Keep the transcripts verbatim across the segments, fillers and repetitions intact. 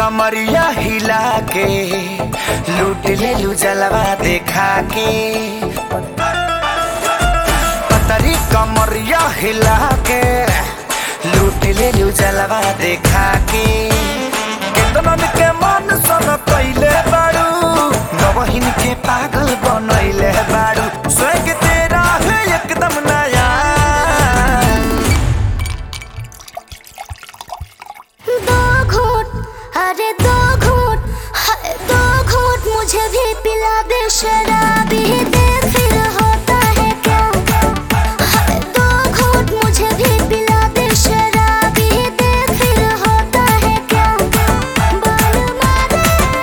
कमरिया हिला के लूट ले लू जलवा देखा के। पतरी कमरिया हिला के लूट ले लू जलवा देखा के। केतनन के मन सन कइले बाड़ू नवहिन के पागल बनैले बाड़ू। स्वर्ग तेरा है एकदम नया। दो घूंट अरे दो घूंट हाय दो घूंट मुझे भी पिला दे शराबी दे फिर होता है क्या। हाय दो घूंट मुझे भी पिला दे शराबी दे फिर होता है क्या। बाल मारे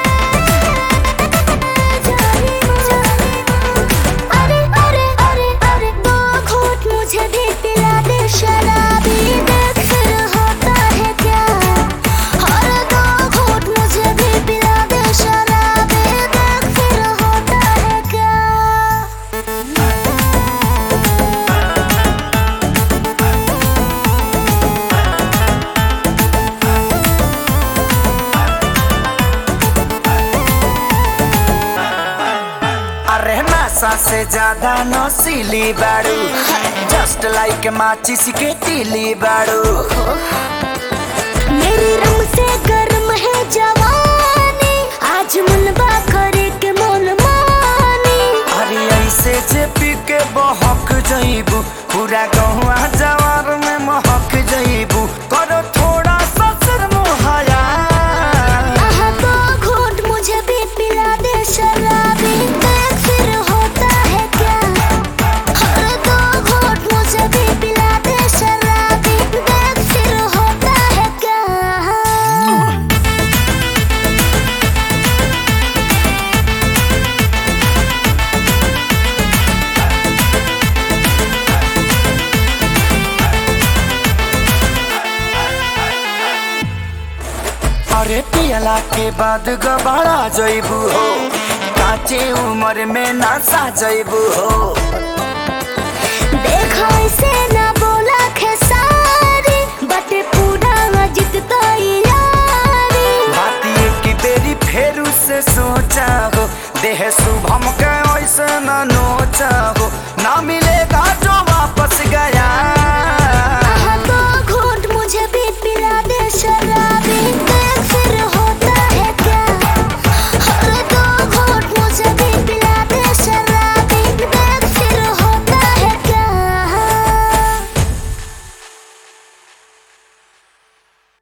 जारी जारी अरे अरे अरे अरे दो घूंट मुझे भी पिला दे शराबी दे फिर होता है क्या। और दो घूंट मुझे भी पिला दे शराबी दे फिर होता है क्या। अरे नशा से ज्यादा नशीली बाड़ू जस्ट लाइक माचिस के तीली बाड़ू। मेरी रंग से गर्म है जवानी आज मनवा करे के मोल मानी। अरे ऐसे जे पी के बहक जइबू पूरा गहुआ जवार में महक जइबू। करो थोड़ा सा शर्म हया। आहा दो घूंट मुझे भी पिला दे शराबी देख फिर होता है क्या। और दो घूंट मुझे भी पिला दे शराबी देख फिर होता है क्या। अरे पियला के बाद गबाड़ा जइबू हो काचे उम्र में नासा जइबू हो। देखा इसे ना बोला खेसारी बटे पूरा जित तैयारी। बात ये कि तेरी फेरू से सोचा हो देह शुभम के ऐसे न नोचा हो ना मिलेगा।